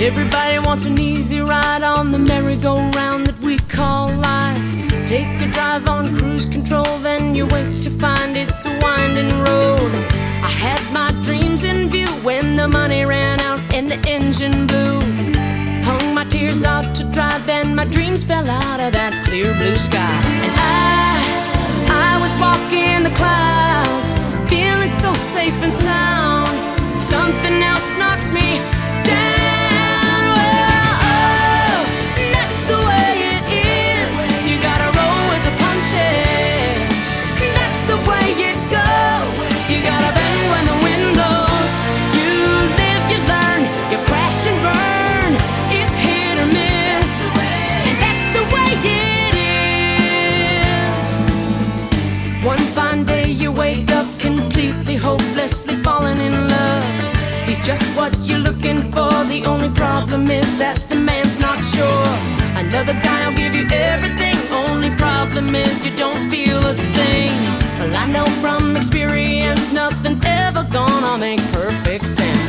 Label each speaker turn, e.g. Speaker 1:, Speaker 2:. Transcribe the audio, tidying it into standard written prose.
Speaker 1: Everybody wants an easy ride on the merry-go-round that we call life. Take a drive on cruise control, then you wait to find it's a winding road. I had my dreams in view when the money ran out and the engine blew. Hung my tears out to dry, then my dreams fell out of that clear blue sky. And I was walking the clouds, feeling so safe and sound. Something else knocks me down. Well, oh, that's the way it is. You gotta roll with the punches. That's the way it goes. You gotta bend when the wind blows. You live, you learn, you crash and burn. It's hit or miss, and that's the way it is. One fine day you wake up completely hopelessly falling in love. He's just what you're looking for. The only problem is that the man's not sure. Another guy will give you everything. Only problem is you don't feel a thing. Well, I know from experience nothing's ever gonna make perfect sense.